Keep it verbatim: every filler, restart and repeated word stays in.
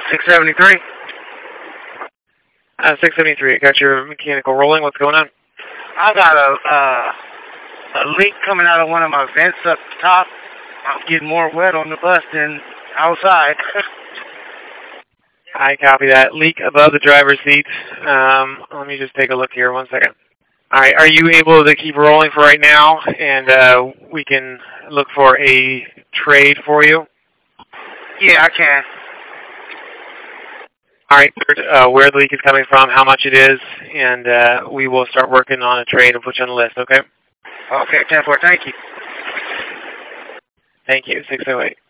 six seventy-three. Uh, six seventy-three, got your mechanical rolling. What's going on? I got a, uh, a leak coming out of one of my vents up top. I'm getting more wet on the bus than outside. I copy that. Leak above the driver's seat. Um, let me just take a look here. One second. All right. Are you able to keep rolling for right now, and uh, we can look for a trade for you? Yeah, I can. All right. Uh, where the leak is coming from, how much it is, and uh, we will start working on a trade and put you on the list. Okay. Okay, ten four. Thank you. Thank you. six oh eight.